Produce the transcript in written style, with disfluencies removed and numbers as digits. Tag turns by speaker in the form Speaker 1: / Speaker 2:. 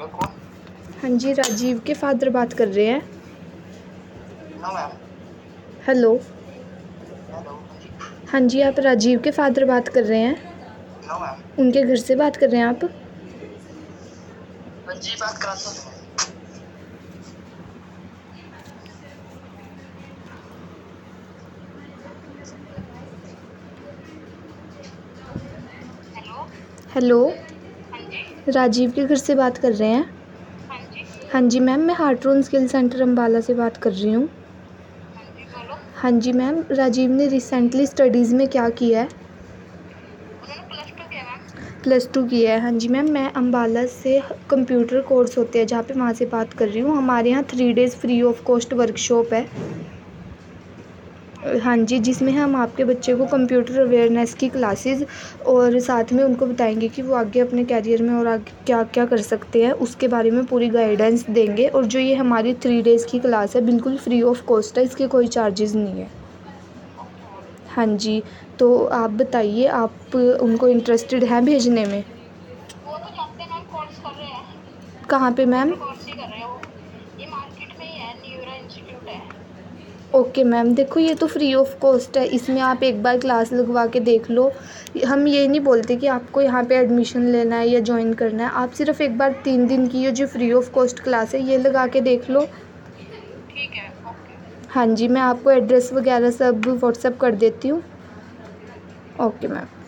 Speaker 1: कौन?
Speaker 2: हाँ जी, राजीव के फादर बात कर रहे हैं।
Speaker 1: No ma'am.
Speaker 2: हेलो।
Speaker 1: हेलो। हाँ जी।
Speaker 2: हाँ जी, आप राजीव के फादर बात कर रहे हैं?
Speaker 1: No ma'am.
Speaker 2: उनके घर से बात कर रहे हैं आप?
Speaker 1: हाँ जी, बात कराता हूँ तुम्हें। हेलो।
Speaker 2: हेलो,
Speaker 1: हाँ जी।
Speaker 2: राजीव के घर से बात कर रहे हैं?
Speaker 1: हाँ जी।
Speaker 2: हाँ जी मैम, मैं हार्ट्रोन स्किल सेंटर अम्बाला से बात कर रही हूँ।
Speaker 1: हाँ जी, बोलो।
Speaker 2: हाँ जी मैम, राजीव ने रिसेंटली स्टडीज़ में क्या किया है?
Speaker 1: उन्होंने +2 किया मैम।
Speaker 2: +2 किया है। हाँ जी मैम, मैं अम्बाला से कंप्यूटर कोर्स होते हैं जहाँ पे वहाँ से बात कर रही हूँ। हमारे यहाँ 3 days free of cost workshop है। हाँ जी, जिसमें हम आपके बच्चे को कंप्यूटर अवेयरनेस की क्लासेस और साथ में उनको बताएंगे कि वो आगे अपने कैरियर में और आगे क्या क्या कर सकते हैं, उसके बारे में पूरी गाइडेंस देंगे। और जो ये हमारी 3 डेज़ की क्लास है बिल्कुल फ्री ऑफ कॉस्ट है, इसके कोई चार्जेस नहीं है।
Speaker 1: Okay ma'am.
Speaker 2: हाँ जी, तो आप बताइए, आप उनको इंटरेस्टेड हैं भेजने में?
Speaker 1: वो तो जानते हैं मैम, कोर्स कर रहे हैं।
Speaker 2: कहाँ पे मैम?
Speaker 1: कंप्यूटर कोर्स ही कर रहे हैं वो। ये मार्केट में ही है, न्यूरा इंस्टीट्यूट है।
Speaker 2: ओके मैम, देखो ये तो फ्री ऑफ कॉस्ट है, इसमें आप एक बार क्लास लगवा के देख लो। हम ये नहीं बोलते कि आपको यहाँ पे एडमिशन लेना है या ज्वाइन करना है, आप सिर्फ एक बार 3 दिन की ये जो फ्री ऑफ कॉस्ट क्लास है ये लगा के देख लो।
Speaker 1: ठीक है, ओके।
Speaker 2: हाँ जी, मैं आपको एड्रेस वगैरह सब व्हाट्सएप कर देती हूँ। Okay ma'am.